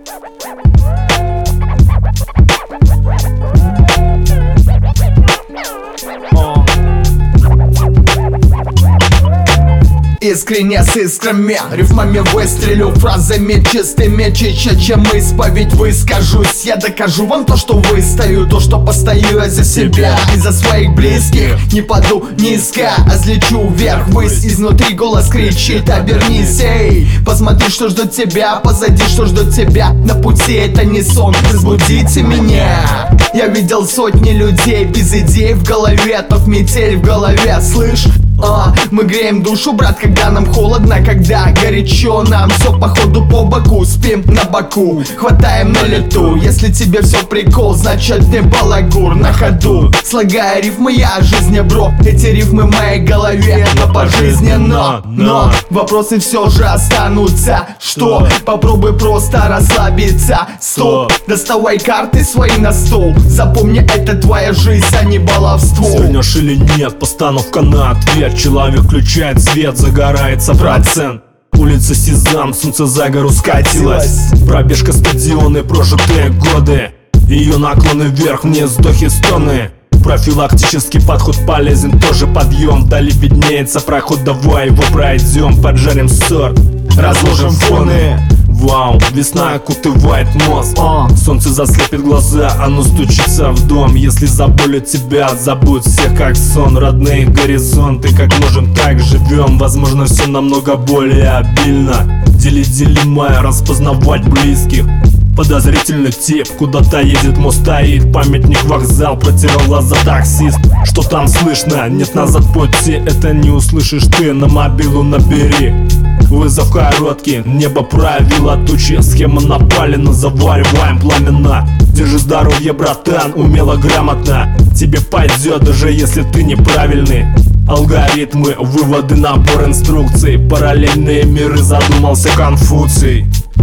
Искренне с искрами, рифмами выстрелю, фразами чистыми, чище, чем исповедь выскажусь. Я докажу вам то, что выстою, то, что постою я за себя и за своих близких. Не паду низко, а взлечу вверх, ввысь. Изнутри голос кричит: обернись, эй, посмотри, что ждет тебя, позади, что ждет тебя. На пути это не сон, разбудите меня. Я видел сотни людей без идей в голове, ток метель в голове, слышь? Мы греем душу, брат, когда нам холодно, когда горячо, нам все походу по боку, спим на боку, хватаем на лету. Если тебе все прикол, значит не балагур на ходу. Слагая рифмы я о жизни, бро, эти рифмы в моей голове, но пожизненно. Но вопросы все же останутся. Что? Попробуй просто расслабиться. Стоп, доставай карты свои на стол. Запомни, это твоя жизнь, а не баловство. Свернешь или нет, постановка на ответ. Человек включает свет, загорается процент. Улица Сезам, солнце за гору скатилось. Пробежка, стадионы, прожитые годы. Ее наклоны вверх-вниз, вздохи, стоны. Профилактический подход полезен, тоже подъем. Вдали виднеется проход, давай его пройдем. Поджарим сорт, разложим фоны. Вау, весна окутывает мозг. Солнце заслепит глаза, оно стучится в дом. Если заболит тебя, забудь всех как сон. Родные горизонты, как можем, так живем. Возможно, все намного более обильно. Делить делимое, распознавать близких. Подозрительный тип, куда-то едет, мост стоит. Памятник, вокзал, протерял глаза таксист. Что там слышно? Нет назад пути, это не услышишь ты. На мобилу набери. Вызов короткий, небо правило тучи. Схема напалена, завариваем пламена. Держи здоровье, братан, умело, грамотно. Тебе пойдет, даже если ты неправильный. Алгоритмы, выводы, набор инструкций. Параллельные миры, задумался Конфуций.